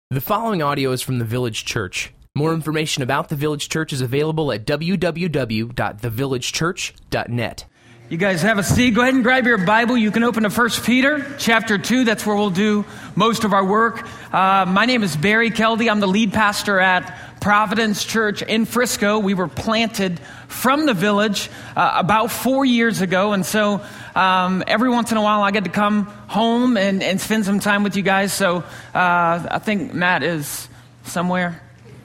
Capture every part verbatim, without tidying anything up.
The following audio is from the Village Church. More information about the Village Church is available at w w w dot the village church dot net. You guys have a seat. Go ahead and grab your Bible. You can open to First Peter chapter two. That's where we'll do most of our work. Uh, my name is Barry Keldy. I'm the lead pastor at Providence Church in Frisco. We were planted from the Village uh, about four years ago. And so um, every once in a while I get to come home and, and spend some time with you guys. So uh, I think Matt is somewhere.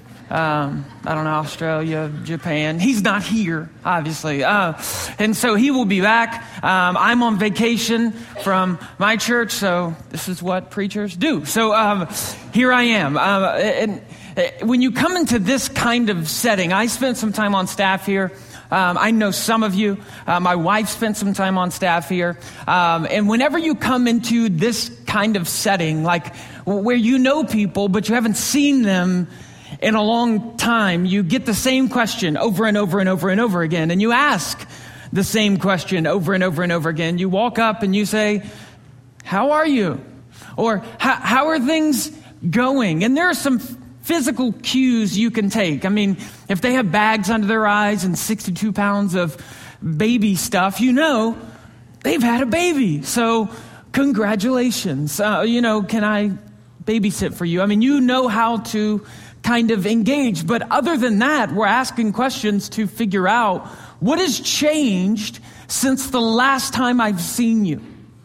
Um, I don't know, Australia, Japan. He's not here, obviously. Uh, and so he will be back. Um, I'm on vacation from my church, so this is what preachers do. So um, here I am. Uh, and when you come into this kind of setting, I spent some time on staff here. Um, I know some of you. Uh, my wife spent some time on staff here. Um, and whenever you come into this kind of setting, like where you know people, but you haven't seen them in a long time, you get the same question over and over and over and over again. And you ask the same question over and over and over again. You walk up and you say, "How are you?" Or, "How are things going?" And there are some physical cues you can take. I mean, if they have bags under their eyes and sixty-two pounds of baby stuff, you know they've had a baby. So congratulations. Uh, you know, can I babysit for you? I mean, you know how to kind of engage. But other than that, we're asking questions to figure out what has changed since the last time I've seen you.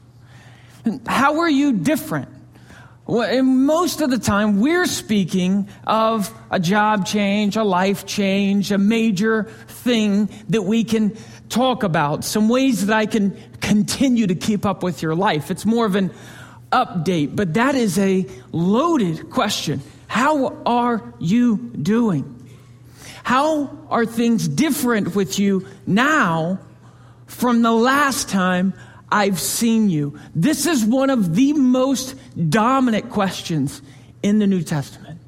And how are you different? Well, and most of the time, we're speaking of a job change, a life change, a major thing that we can talk about, some ways that I can continue to keep up with your life. It's more of an update, but that is a loaded question. How are you doing? How are things different with you now from the last time I've seen you? This is one of the most dominant questions in the New Testament.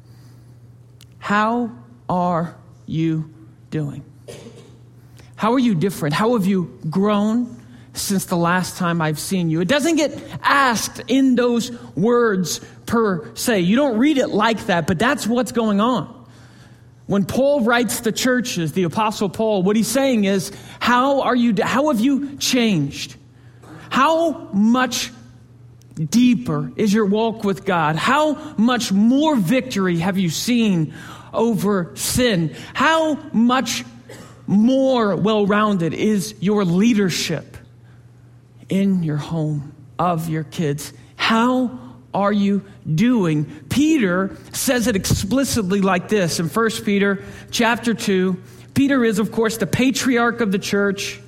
How are you doing? How are you different? How have you grown since the last time I've seen you? It doesn't get asked in those words per se. You don't read it like that, but that's what's going on. When Paul writes the churches, the Apostle Paul, what he's saying is, how are you, how have you changed? How much deeper is your walk with God? How much more victory have you seen over sin? How much more well-rounded is your leadership in your home, of your kids? How are you doing? Peter says it explicitly like this in First Peter chapter two. Peter is, of course, the patriarch of the church.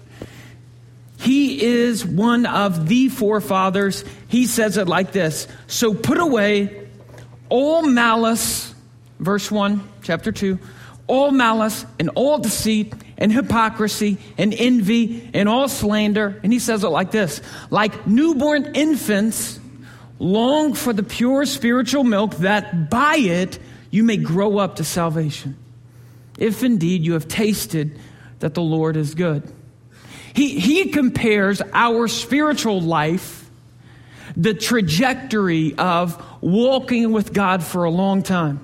He is one of the forefathers. He says it like this: "So put away all malice," verse one, chapter two, "all malice and all deceit and hypocrisy and envy and all slander." And he says it like this: "Like newborn infants, long for the pure spiritual milk, that by it you may grow up to salvation, if indeed you have tasted that the Lord is good." He, he compares our spiritual life, the trajectory of walking with God for a long time.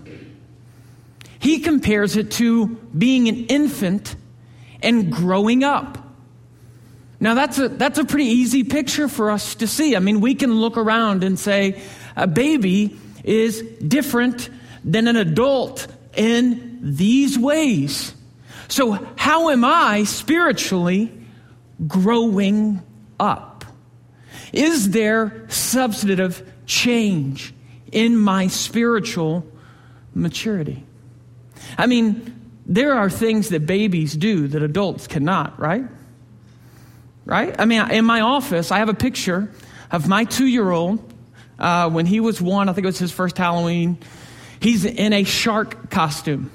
He compares it to being an infant and growing up. Now, that's a that's a pretty easy picture for us to see. I mean, we can look around and say a baby is different than an adult in these ways. So how am I spiritually growing up? Is there substantive change in my spiritual maturity? I mean, there are things that babies do that adults cannot, right? Right? I mean, in my office, I have a picture of my two-year-old uh, when he was one. I think it was his first Halloween. He's in a shark costume.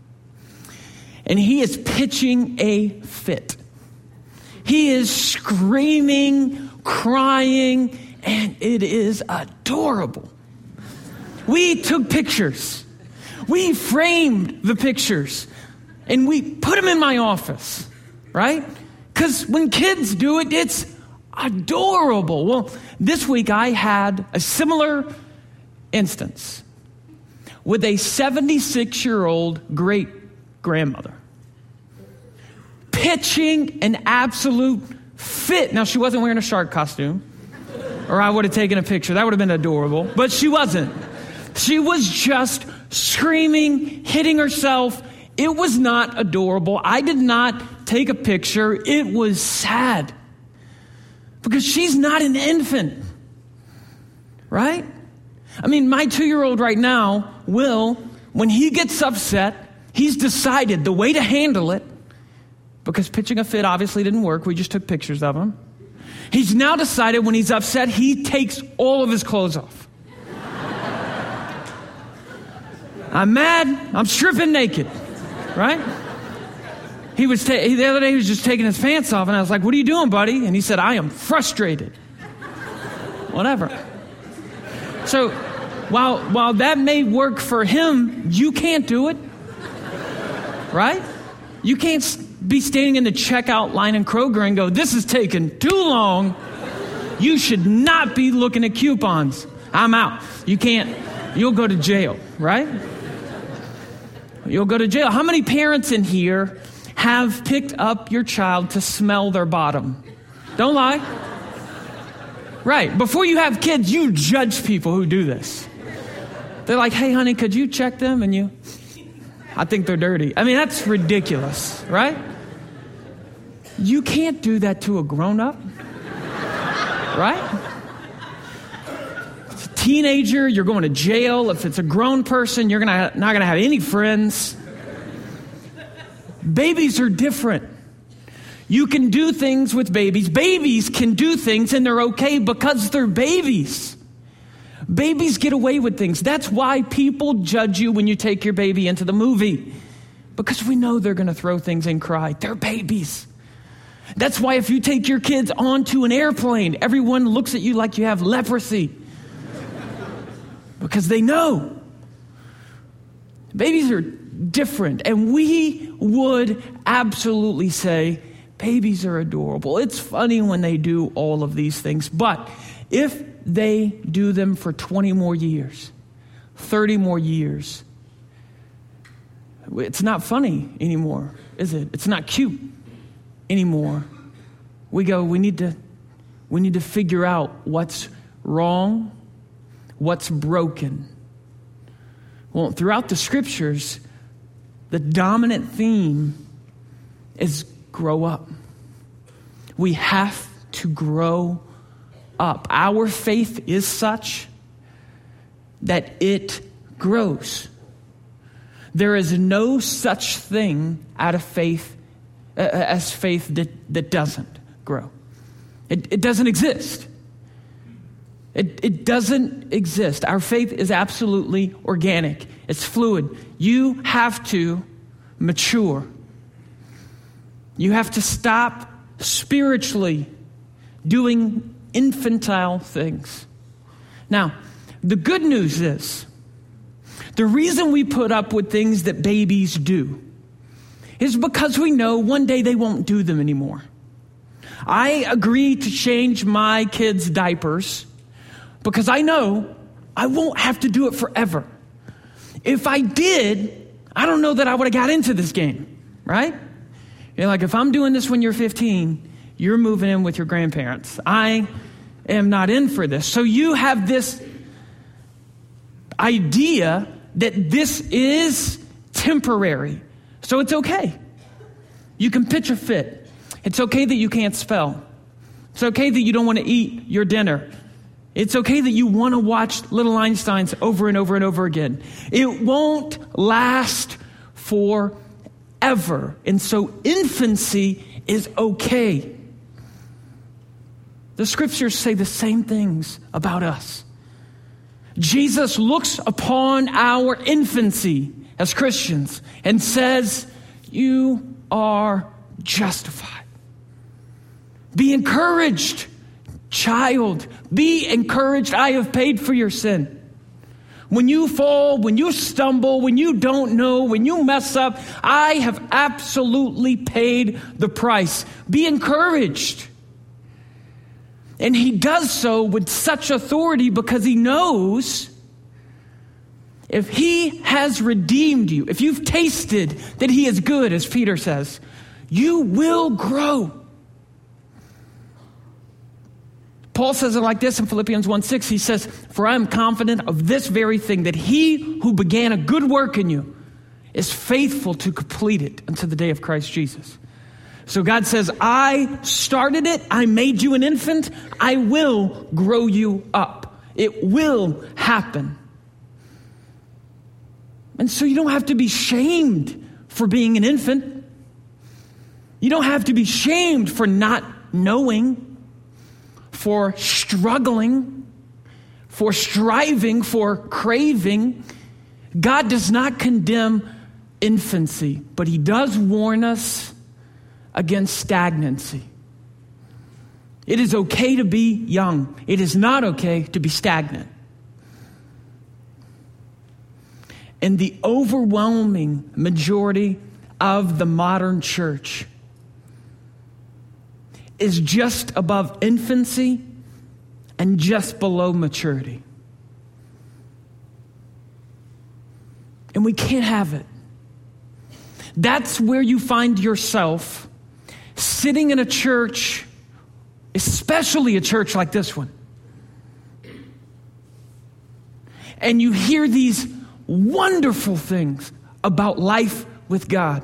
And he is pitching a fit. He is screaming, crying, and it is adorable. We took pictures. We framed the pictures. And we put them in my office, right? Because when kids do it, it's adorable. Well, this week I had a similar instance. with a seventy-six-year-old great-grandmother, pitching an absolute fit. Now, she wasn't wearing a shark costume, or I would have taken a picture. That would have been adorable, but she wasn't. She was just screaming, hitting herself. It was not adorable. I did not take a picture. It was sad because she's not an infant, right? I mean, my two-year-old right now, Will, when he gets upset, he's decided the way to handle it, because pitching a fit obviously didn't work. We just took pictures of him. He's now decided when he's upset, he takes all of his clothes off. I'm mad. I'm stripping naked, right? He was ta- the other day he was just taking his pants off, and I was like, "What are you doing, buddy?" And he said, "I am frustrated." Whatever. So while while that may work for him, you can't do it, right? You can't be standing in the checkout line in Kroger and go, "This is taking too long. You should not be looking at coupons. I'm out." You can't. You'll go to jail, right? You'll go to jail. How many parents in here have picked up your child to smell their bottom? Don't lie. Right. Before you have kids, you judge people who do this. They're like, "Hey, honey, could you check them?" And you, "I think they're dirty." I mean, that's ridiculous, right? You can't do that to a grown-up, right? It's a teenager, you're going to jail. If it's a grown person, you're gonna not going to have any friends. Babies are different. You can do things with babies. Babies can do things, and they're okay because they're babies. Babies get away with things. That's why people judge you when you take your baby into the movie, because we know they're going to throw things and cry. They're babies. That's why if you take your kids onto an airplane, everyone looks at you like you have leprosy, because they know. Babies are different, and we would absolutely say babies are adorable. It's funny when they do all of these things, but if they do them for twenty more years, thirty more years, it's not funny anymore, is it? It's not cute anymore. We go, we need to we need to figure out what's wrong, what's broken. Well, throughout the scriptures, the dominant theme is grow up. We have to grow up. Our faith is such that it grows. There is no such thing out of faith uh, as faith that, that doesn't grow. It, it doesn't exist. It, it doesn't exist. Our faith is absolutely organic. It's fluid. You have to mature. You have to stop spiritually doing infantile things. Now, the good news is, the reason we put up with things that babies do is because we know one day they won't do them anymore. I agree to change my kids' diapers because I know I won't have to do it forever. If I did, I don't know that I would have got into this game, right? You're like, if I'm doing this when you're fifteen, you're moving in with your grandparents. I am not in for this. So you have this idea that this is temporary. So it's okay. You can pitch a fit. It's okay that you can't spell. It's okay that you don't want to eat your dinner. It's okay that you want to watch Little Einsteins over and over and over again. It won't last forever. And so infancy is okay. The scriptures say the same things about us. Jesus looks upon our infancy as Christians and says, you are justified. Be encouraged, child. Be encouraged. I have paid for your sin. When you fall, when you stumble, when you don't know, when you mess up, I have absolutely paid the price. Be encouraged. And he does so with such authority because he knows if he has redeemed you, if you've tasted that he is good, as Peter says, you will grow. Paul says it like this in Philippians one six. He says, for I am confident of this very thing, that he who began a good work in you is faithful to complete it until the day of Christ Jesus. So God says, I started it. I made you an infant. I will grow you up. It will happen. And so you don't have to be shamed for being an infant. You don't have to be shamed for not knowing, for struggling, for striving, for craving. God does not condemn infancy, but he does warn us against stagnancy. It is okay to be young. It is not okay to be stagnant. And the overwhelming majority of the modern church is just above infancy and just below maturity. And we can't have it. That's where you find yourself sitting in a church, especially a church like this one. And you hear these wonderful things about life with God.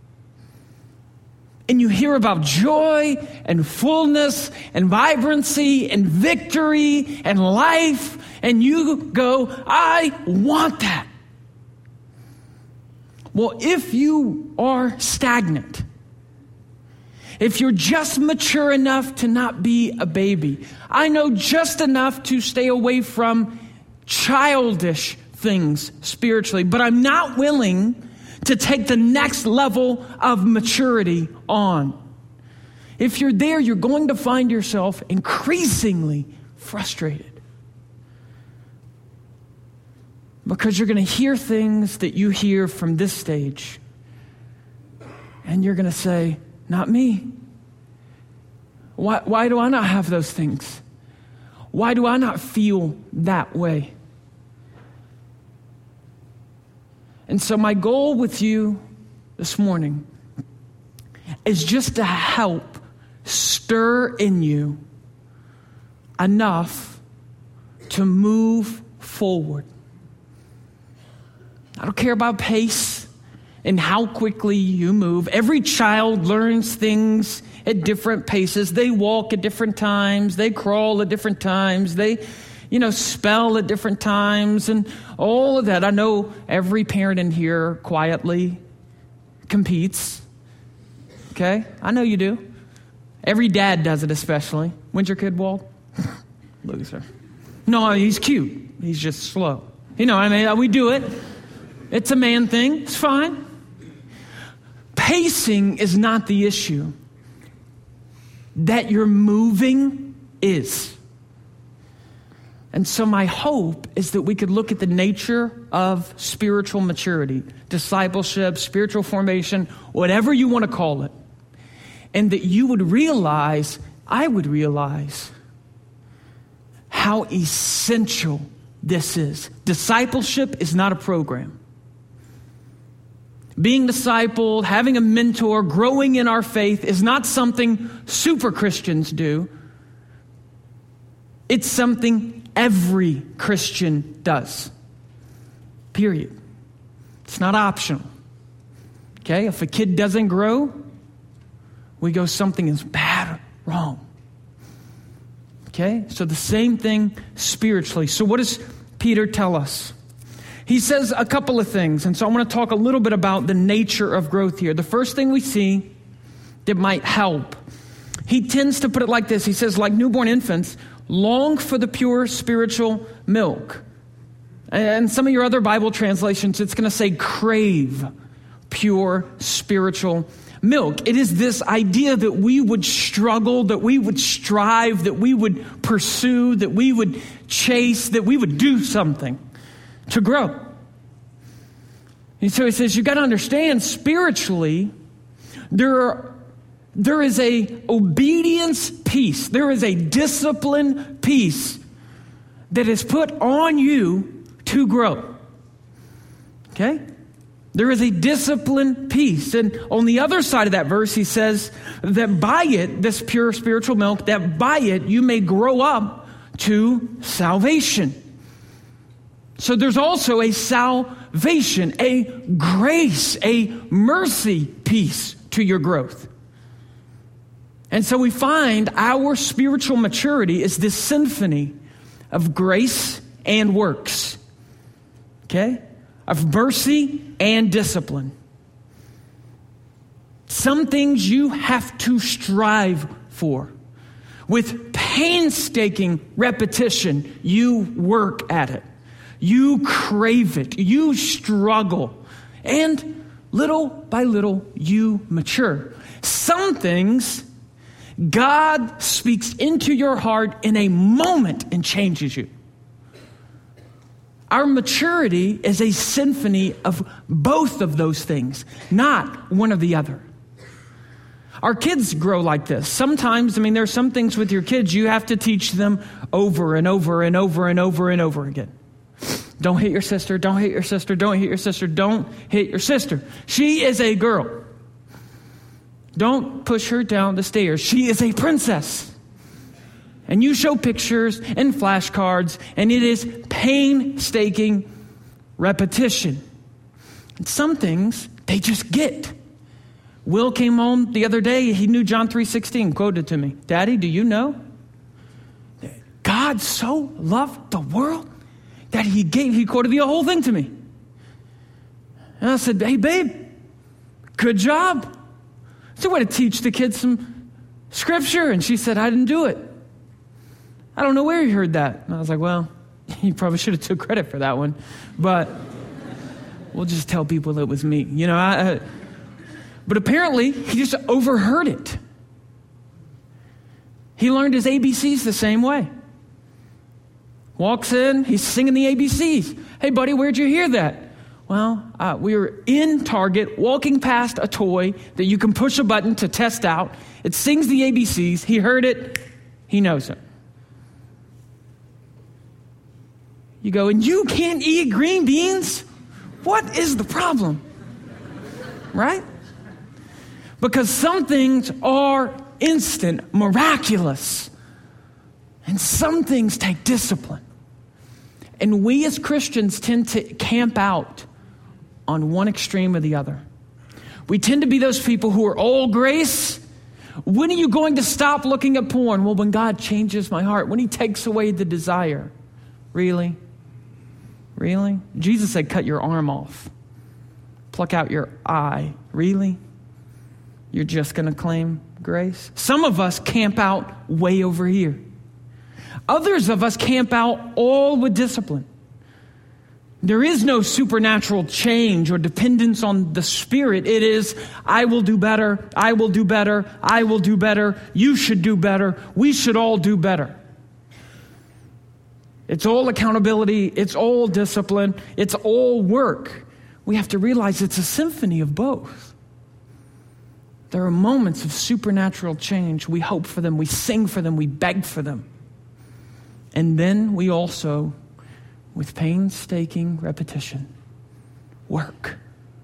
And you hear about joy and fullness and vibrancy and victory and life. And you go, I want that. Well, if you are stagnant, if you're just mature enough to not be a baby, I know just enough to stay away from childish things spiritually, but I'm not willing to take the next level of maturity on. If you're there, you're going to find yourself increasingly frustrated. Because you're going to hear things that you hear from this stage. And you're going to say, not me. Why, why do I not have those things? Why do I not feel that way? And so my goal with you this morning is just to help stir in you enough to move forward. I don't care about pace and how quickly you move. Every child learns things at different paces. They walk at different times. They crawl at different times. They, you know, spell at different times and all of that. I know every parent in here quietly competes. Okay? I know you do. Every dad does it especially. When's your kid, Walt? Loser. No, he's cute. He's just slow. You know, I mean, we do it. It's a man thing. It's fine. Pacing is not the issue. That you're moving is. And so my hope is that we could look at the nature of spiritual maturity, discipleship, spiritual formation, whatever you want to call it, and that you would realize, I would realize, how essential this is. Discipleship is not a program. Being discipled, having a mentor, growing in our faith is not something super Christians do. It's something every Christian does. Period. It's not optional. Okay? If a kid doesn't grow, we go, something is bad or wrong. Okay? So the same thing spiritually. So what does Peter tell us? He says a couple of things, and so I want to talk a little bit about the nature of growth here. The first thing we see that might help, he tends to put it like this. He says, like newborn infants, long for the pure spiritual milk. And some of your other Bible translations, it's going to say crave pure spiritual milk. It is this idea that we would struggle, that we would strive, that we would pursue, that we would chase, that we would do something to grow. And so he says, you got to understand spiritually, there are, there is a obedience piece. There is a discipline piece that is put on you to grow. Okay? There is a discipline piece. And on the other side of that verse, he says that by it, this pure spiritual milk, that by it you may grow up to salvation. So there's also a salvation, a grace, a mercy piece to your growth. And so we find our spiritual maturity is this symphony of grace and works. Okay? Of mercy and discipline. Some things you have to strive for. With painstaking repetition, you work at it. You crave it. You struggle. And little by little, you mature. Some things, God speaks into your heart in a moment and changes you. Our maturity is a symphony of both of those things, not one or the other. Our kids grow like this. Sometimes, I mean, there are some things with your kids you have to teach them over and over and over and over and over again. Don't hit your sister, don't hit your sister, don't hit your sister, don't hit your sister. She is a girl. Don't push her down the stairs. She is a princess. And you show pictures and flashcards, and it is painstaking repetition. And some things, they just get. Will came home the other day. He knew John three sixteen, quoted to me. Daddy, do you know? God so loved the world that he gave, he quoted the whole thing to me. And I said, hey, babe, good job. So I want to teach the kids some scripture. And she said, I didn't do it. I don't know where you heard that. And I was like, well, you probably should have took credit for that one. But we'll just tell people it was me. You know, I, I, but apparently he just overheard it. He learned his A B Cs the same way. Walks in, he's singing the A B Cs. Hey, buddy, where'd you hear that? Well, uh, we were in Target, walking past a toy that you can push a button to test out. It sings the A B Cs. He heard it. He knows it. You go, and you can't eat green beans? What is the problem? Right? Because some things are instant, miraculous. And some things take discipline. And we as Christians tend to camp out on one extreme or the other. We tend to be those people who are all grace. When are you going to stop looking at porn? Well, when God changes my heart, when he takes away the desire. Really? Really? Jesus said, cut your arm off. Pluck out your eye. Really? You're just going to claim grace? Some of us camp out way over here. Others of us camp out all with discipline. There is no supernatural change or dependence on the Spirit. It is, I will do better, I will do better, I will do better, you should do better, we should all do better. It's all accountability, it's all discipline, it's all work. We have to realize it's a symphony of both. There are moments of supernatural change. We hope for them, we sing for them, we beg for them. And then we also, with painstaking repetition, work.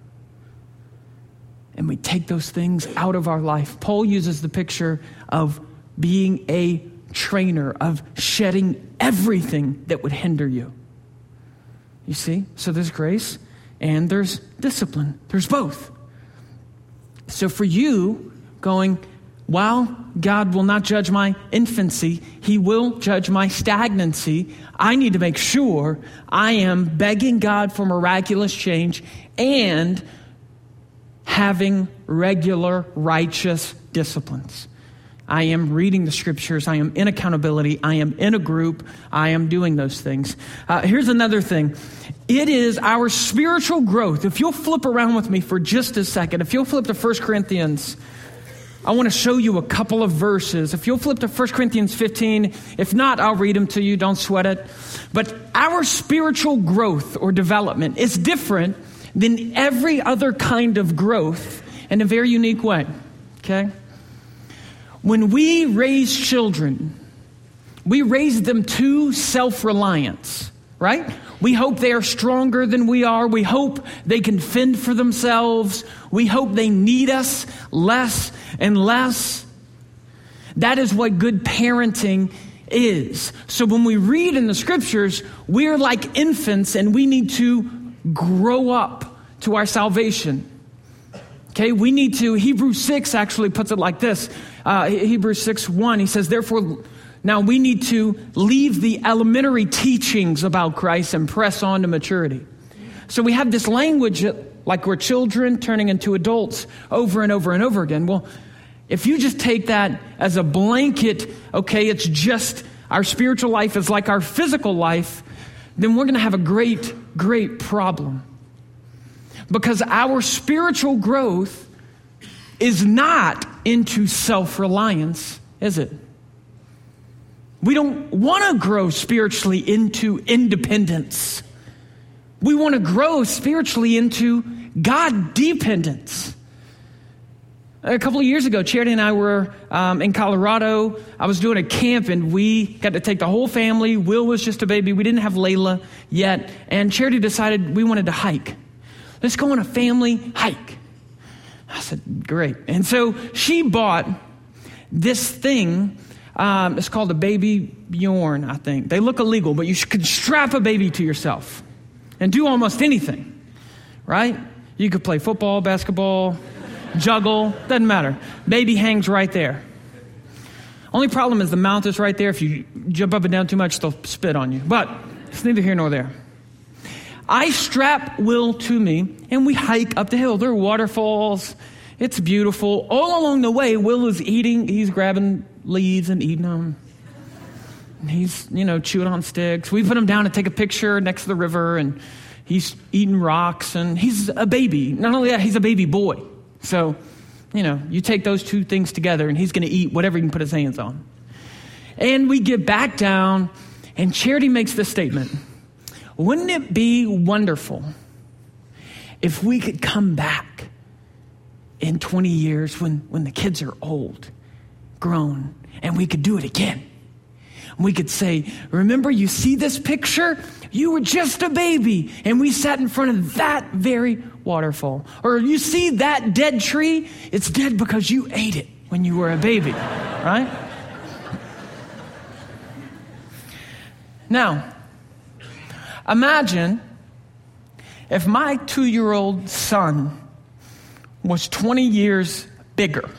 And we take those things out of our life. Paul uses the picture of being a trainer, of shedding everything that would hinder you. You see? So there's grace and there's discipline. There's both. So for you, going, while God will not judge my infancy, he will judge my stagnancy, I need to make sure I am begging God for miraculous change and having regular righteous disciplines. I am reading the scriptures. I am in accountability. I am in a group. I am doing those things. Uh, here's another thing. It is our spiritual growth. If you'll flip around with me for just a second, if you'll flip to First Corinthians, I want to show you a couple of verses. If you'll flip to First Corinthians fifteen, if not, I'll read them to you. Don't sweat it. But our spiritual growth or development is different than every other kind of growth in a very unique way. Okay? When we raise children, we raise them to self-reliance. right? We hope they are stronger than we are. We hope they can fend for themselves. We hope they need us less and less. That is what good parenting is. So when we read in the scriptures, we're like infants and we need to grow up to our salvation. Okay, we need to, Hebrews six actually puts it like this. Uh, Hebrews six one, he says, therefore, now we need to leave the elementary teachings about Christ and press on to maturity. So we have this language like we're children turning into adults over and over and over again. Well, if you just take that as a blanket, okay, it's just our spiritual life is like our physical life, then we're going to have a great, great problem. Because our spiritual growth is not into self-reliance, is it? We don't want to grow spiritually into independence. We want to grow spiritually into God dependence. A couple of years ago, Charity and I were um, in Colorado. I was doing a camp, and we got to take the whole family. Will was just a baby. We didn't have Layla yet. And Charity decided we wanted to hike. Let's go on a family hike. I said, great. And so she bought this thing. Um, it's called a Baby Bjorn, I think. They look illegal, but you could strap a baby to yourself and do almost anything, right? You could play football, basketball, juggle, doesn't matter. Baby hangs right there. Only problem is the mouth is right there. If you jump up and down too much, they'll spit on you. But it's neither here nor there. I strap Will to me, and we hike up the hill. There are waterfalls. It's beautiful. All along the way, Will is eating. He's grabbing leaves and eating them. And he's, you know, chewing on sticks. We put him down to take a picture next to the river, and he's eating rocks, and he's a baby. Not only that, he's a baby boy. So, you know, you take those two things together, and he's going to eat whatever he can put his hands on. And we get back down, and Charity makes this statement. Wouldn't it be wonderful if we could come back in twenty years when, when the kids are old, grown, and we could do it again? We could say, remember, you see this picture? You were just a baby, and we sat in front of that very waterfall. Or you see that dead tree? It's dead because you ate it when you were a baby, right? Now, imagine if my two-year-old son was twenty years bigger,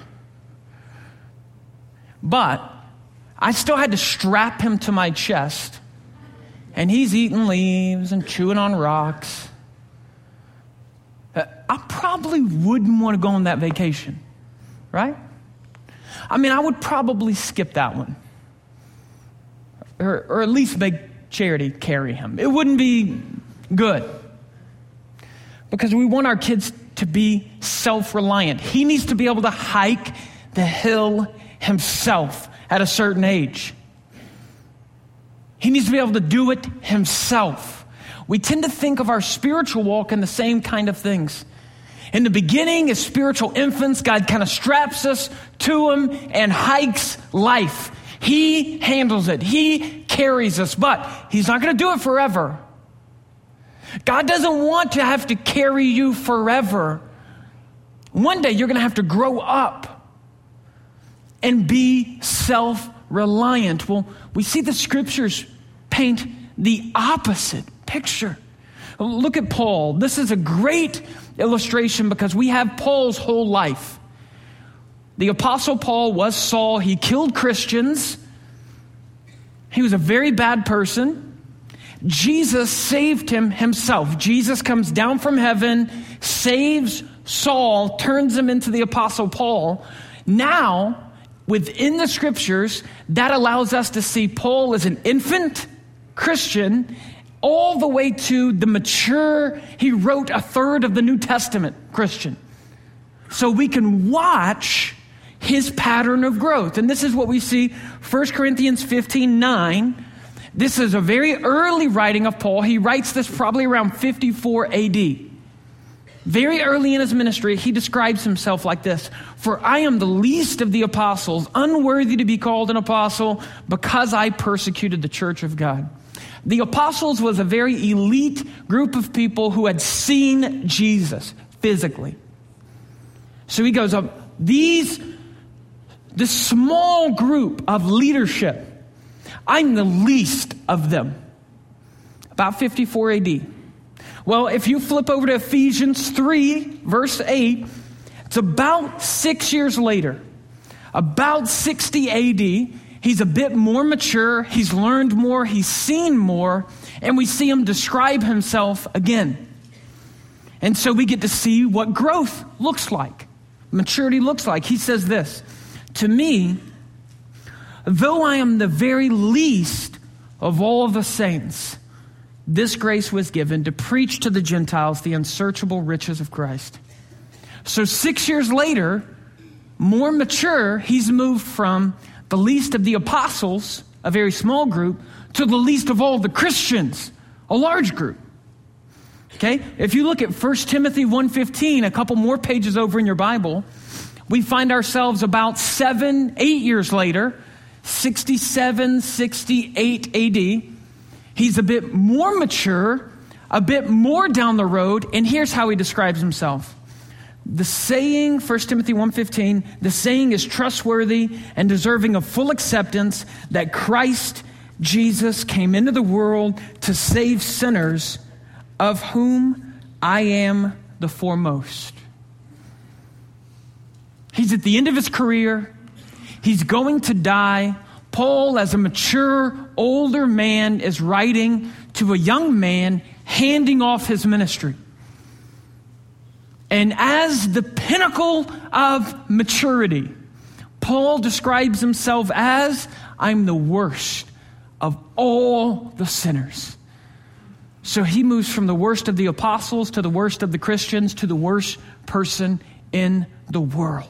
but I still had to strap him to my chest, and he's eating leaves and chewing on rocks. I probably wouldn't want to go on that vacation, right? I mean, I would probably skip that one, or, or at least make Charity carry him. It wouldn't be good, because we want our kids to be self-reliant. He needs to be able to hike the hill himself at a certain age. He needs to be able to do it himself. We tend to think of our spiritual walk in the same kind of things. In the beginning, as spiritual infants, God kind of straps us to him and hikes life. He handles it. He carries us, but he's not going to do it forever. God doesn't want to have to carry you forever. One day you're going to have to grow up and be self-reliant. Well, we see the scriptures paint the opposite picture. Look at Paul. This is a great illustration because we have Paul's whole life. The Apostle Paul was Saul. He killed Christians. He was a very bad person. Jesus saved him himself. Jesus comes down from heaven, saves Saul, turns him into the Apostle Paul. Now, within the scriptures, that allows us to see Paul as an infant Christian all the way to the mature, he wrote a third of the New Testament Christian. So we can watch his pattern of growth. And this is what we see, First Corinthians fifteen nine. This is a very early writing of Paul. He writes this probably around fifty-four A D. Very early in his ministry, he describes himself like this. For I am the least of the apostles, unworthy to be called an apostle, because I persecuted the church of God. The apostles was a very elite group of people who had seen Jesus physically. So he goes up, these, this small group of leadership, I'm the least of them. About fifty-four A D. Well, if you flip over to Ephesians three, verse eight, it's about six years later, about sixty A D, he's a bit more mature, he's learned more, he's seen more, and we see him describe himself again. And so we get to see what growth looks like, maturity looks like. He says this, to me, though I am the very least of all the saints, this grace was given to preach to the Gentiles the unsearchable riches of Christ. So six years later, more mature, he's moved from the least of the apostles, a very small group, to the least of all the Christians, a large group. Okay? If you look at First Timothy one fifteen, a couple more pages over in your Bible, we find ourselves about seven, eight years later, sixty-seven, sixty-eight A D. He's a bit more mature, a bit more down the road, and here's how he describes himself. The saying, First Timothy one fifteen, the saying is trustworthy and deserving of full acceptance that Christ Jesus came into the world to save sinners, of whom I am the foremost. He's at the end of his career. He's going to die. Paul, as a mature, older man, is writing to a young man, handing off his ministry. And as the pinnacle of maturity, Paul describes himself as, I'm the worst of all the sinners. So he moves from the worst of the apostles to the worst of the Christians to the worst person in the world.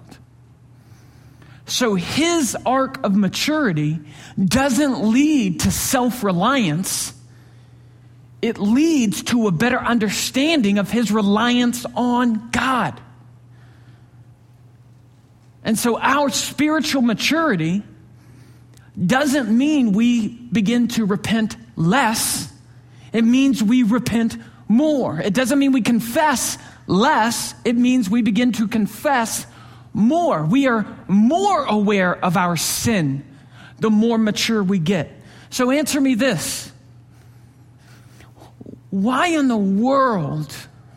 So his arc of maturity doesn't lead to self-reliance. It leads to a better understanding of his reliance on God. And so our spiritual maturity doesn't mean we begin to repent less. It means we repent more. It doesn't mean we confess less. It means we begin to confess more. We are more aware of our sin the more mature we get. So answer me this. Why in the world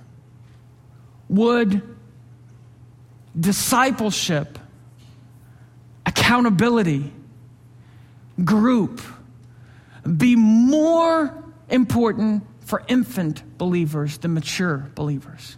would discipleship, accountability, group be more important for infant believers than mature believers?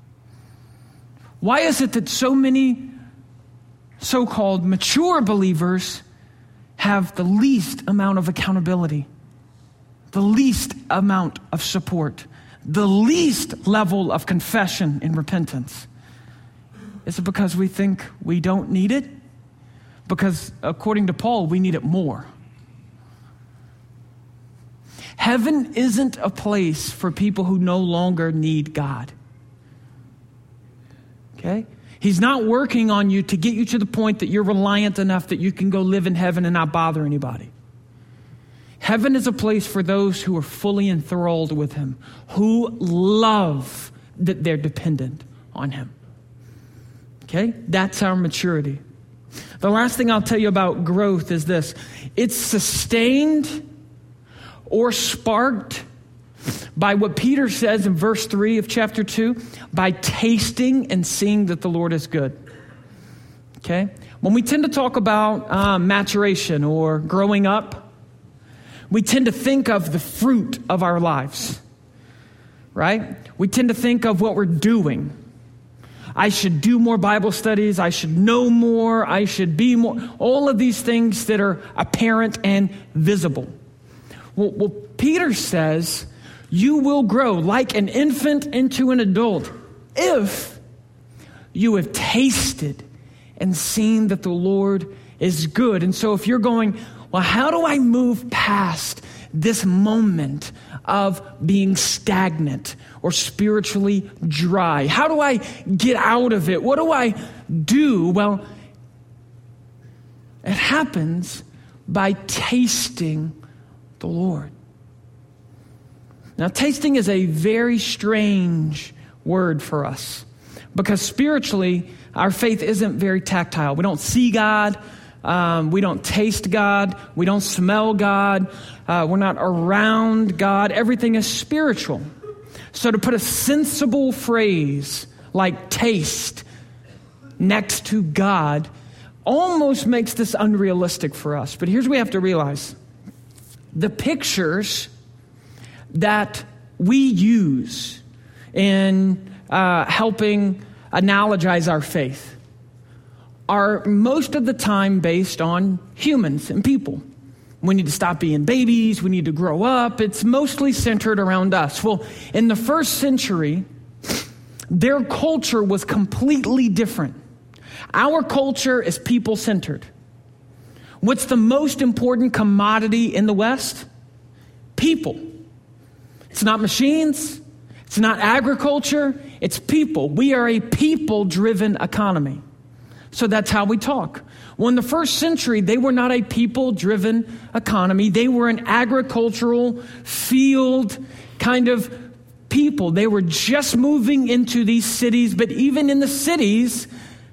Why is it that so many so-called mature believers have the least amount of accountability, the least amount of support, the least level of confession and repentance? Is it because we think we don't need it? Because according to Paul, we need it more. Heaven isn't a place for people who no longer need God. Okay? He's not working on you to get you to the point that you're reliant enough that you can go live in heaven and not bother anybody. Heaven is a place for those who are fully enthralled with him, who love that they're dependent on him. Okay? That's our maturity. The last thing I'll tell you about growth is this. It's sustained or sparked by what Peter says in verse three of chapter two, by tasting and seeing that the Lord is good. Okay? When we tend to talk about uh, maturation or growing up, we tend to think of the fruit of our lives, right? We tend to think of what we're doing. I should do more Bible studies. I should know more. I should be more. All of these things that are apparent and visible. Well, well Peter says, you will grow like an infant into an adult if you have tasted and seen that the Lord is good. And so if you're going, well, how do I move past this moment of being stagnant or spiritually dry? How do I get out of it? What do I do? Well, it happens by tasting the Lord. Now, tasting is a very strange word for us because spiritually, our faith isn't very tactile. We don't see God. Um, we don't taste God. We don't smell God. Uh, we're not around God. Everything is spiritual. So to put a sensible phrase like taste next to God almost makes this unrealistic for us. But here's what we have to realize. The pictures that we use in uh, helping analogize our faith are most of the time based on humans and people. We need to stop being babies. We need to grow up. It's mostly centered around us. Well, in the first century, their culture was completely different. Our culture is people-centered. What's the most important commodity in the West? People. It's not machines. It's not agriculture. It's people. We are a people-driven economy. So that's how we talk. Well, in the first century, they were not a people-driven economy. They were an agricultural field kind of people. They were just moving into these cities, but even in the cities,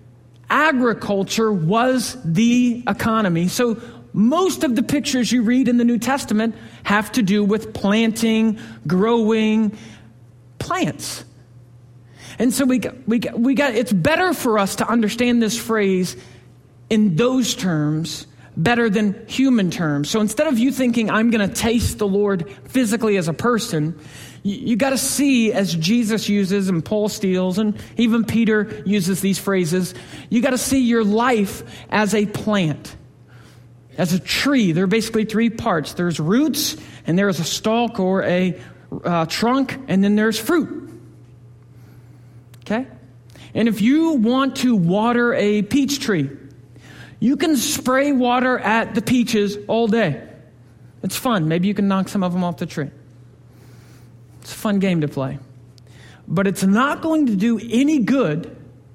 agriculture was the economy. So most of the pictures you read in the New Testament have to do with planting, growing plants. And so we got, we got, we got, it's better for us to understand this phrase in those terms better than human terms. So instead of you thinking, I'm going to taste the Lord physically as a person, you, you got to see, as Jesus uses and Paul steals and even Peter uses these phrases, you got to see your life as a plant, as a tree. There are basically three parts. There's roots, and there's a stalk or a uh, trunk, and then there's fruit. Okay? And if you want to water a peach tree, you can spray water at the peaches all day. It's fun. Maybe you can knock some of them off the tree. It's a fun game to play. But it's not going to do any good.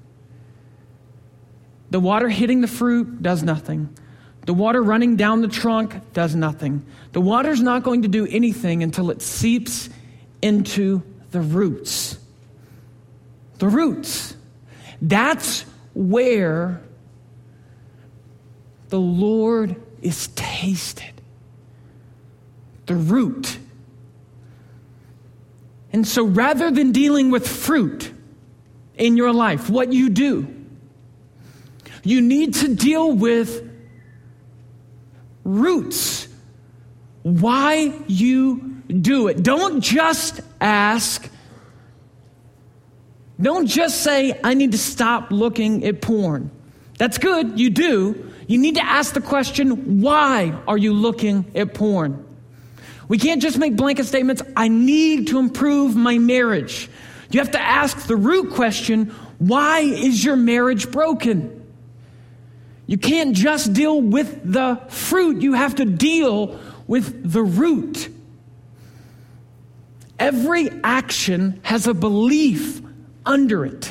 The water hitting the fruit does nothing. The water running down the trunk does nothing. The water's not going to do anything until it seeps into the roots. The roots. That's where the Lord is tasted. The root. And so rather than dealing with fruit in your life, what you do, you need to deal with roots. Why you do it. Don't just ask. Don't just say, I need to stop looking at porn. That's good, you do. You need to ask the question, why are you looking at porn? We can't just make blanket statements, I need to improve my marriage. You have to ask the root question, why is your marriage broken? You can't just deal with the fruit, you have to deal with the root. Every action has a belief under it.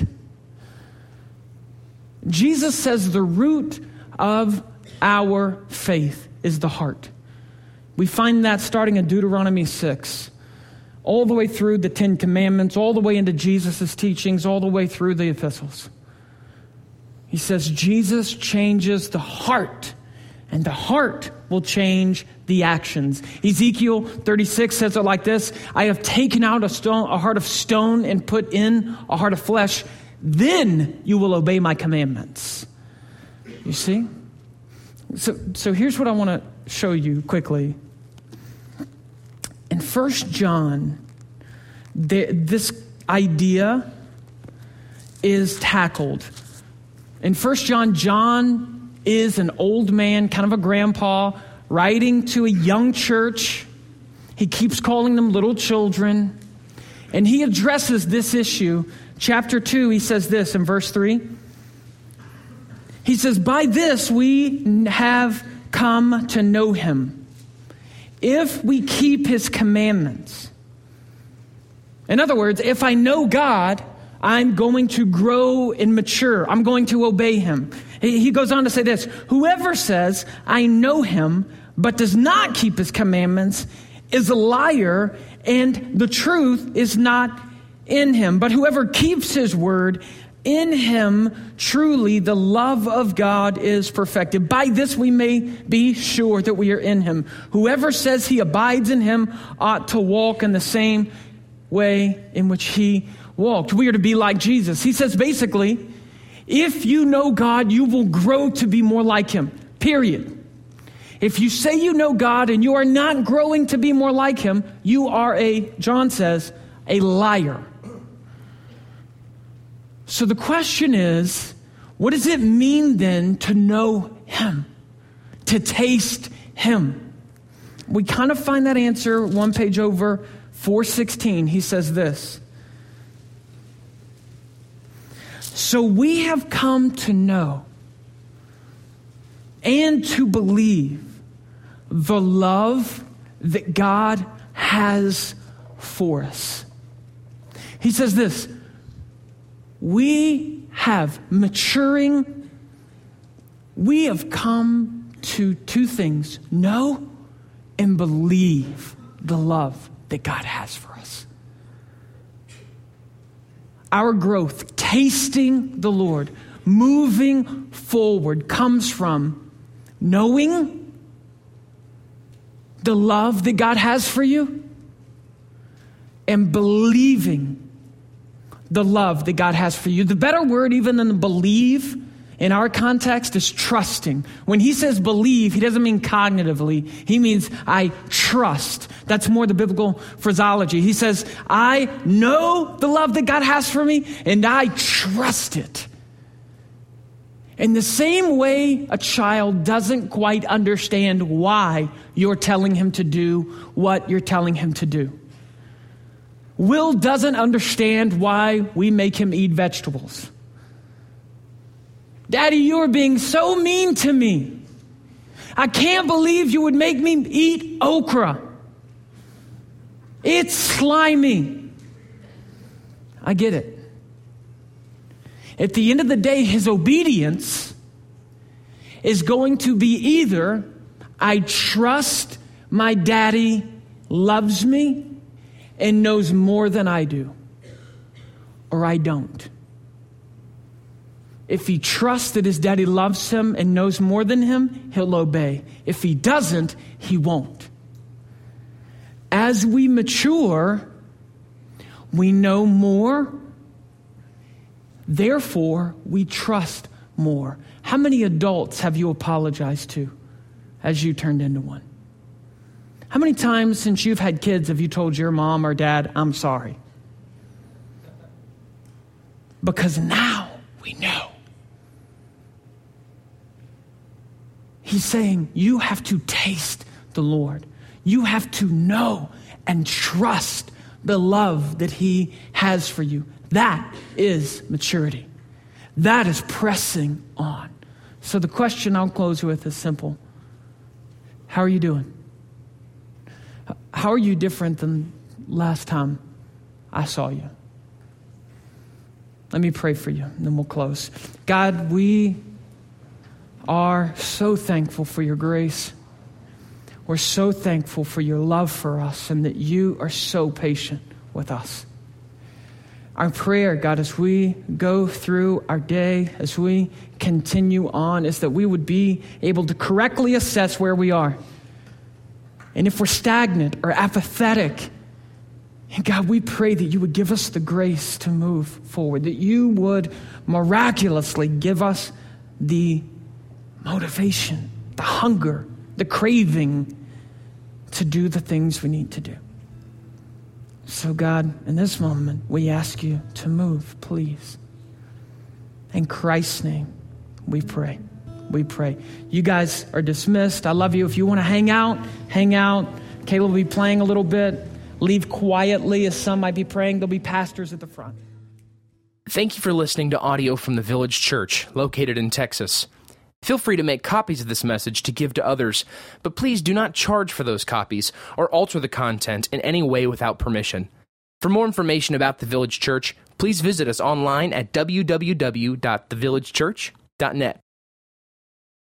Jesus says the root of our faith is the heart. We find that starting in Deuteronomy six, all the way through the Ten Commandments, all the way into Jesus' teachings, all the way through the epistles. He says Jesus changes the heart, and the heart will change the actions. Ezekiel thirty-six says it like this, I have taken out a stone, a heart of stone and put in a heart of flesh. Then you will obey my commandments. You see? So, so here's what I want to show you quickly. In First John, the, this idea is tackled. In First John, John is an old man, kind of a grandpa, writing to a young church. He keeps calling them little children. And he addresses this issue. Chapter two, he says this in verse three. He says, by this we have come to know him, if we keep his commandments. In other words, if I know God, I'm going to grow and mature. I'm going to obey him. He goes on to say this, whoever says, I know him, but does not keep his commandments, is a liar, and the truth is not in him. But whoever keeps his word, in him truly the love of God is perfected. By this we may be sure that we are in him. Whoever says he abides in him ought to walk in the same way in which he walked. We are to be like Jesus. He says basically, if you know God, you will grow to be more like him. Period. If you say you know God and you are not growing to be more like him, you are a, John says, a liar. So the question is, what does it mean then to know him, to taste him? We kind of find that answer one page over, four sixteen. He says this. So we have come to know and to believe the love that God has for us. He says this, we have maturing, we have come to two things, know and believe the love that God has for us. Our growth, tasting the Lord, moving forward, comes from knowing the love that God has for you and believing the love that God has for you. The better word even than believe in our context is trusting. When he says believe, he doesn't mean cognitively. He means I trust. That's more the biblical phraseology. He says, I know the love that God has for me and I trust it. In the same way a child doesn't quite understand why you're telling him to do what you're telling him to do. Will doesn't understand why we make him eat vegetables. Daddy, you are being so mean to me. I can't believe you would make me eat okra. It's slimy. I get it. At the end of the day, his obedience is going to be either I trust my daddy loves me and knows more than I do, or I don't. If he trusts that his daddy loves him and knows more than him, he'll obey. If he doesn't, he won't. As we mature, we know more. Therefore, we trust more. How many adults have you apologized to as you turned into one? How many times since you've had kids have you told your mom or dad, I'm sorry? Because now we know. He's saying you have to taste the Lord. You have to know and trust the love that he has for you. That is maturity. That is pressing on. So the question I'll close with is simple. How are you doing? How are you different than last time I saw you? Let me pray for you, and then we'll close. God, we are so thankful for your grace. We're so thankful for your love for us and that you are so patient with us. Our prayer, God, as we go through our day, as we continue on, is that we would be able to correctly assess where we are. And if we're stagnant or apathetic, and God, we pray that you would give us the grace to move forward, that you would miraculously give us the motivation, the hunger, the craving to do the things we need to do. So God, in this moment, we ask you to move, please. In Christ's name, we pray. We pray. You guys are dismissed. I love you. If you want to hang out, hang out. Caleb will be playing a little bit. Leave quietly as some might be praying. There'll be pastors at the front. Thank you for listening to audio from the Village Church, located in Texas. Feel free to make copies of this message to give to others, but please do not charge for those copies or alter the content in any way without permission. For more information about the Village Church, please visit us online at w w w dot the village church dot net.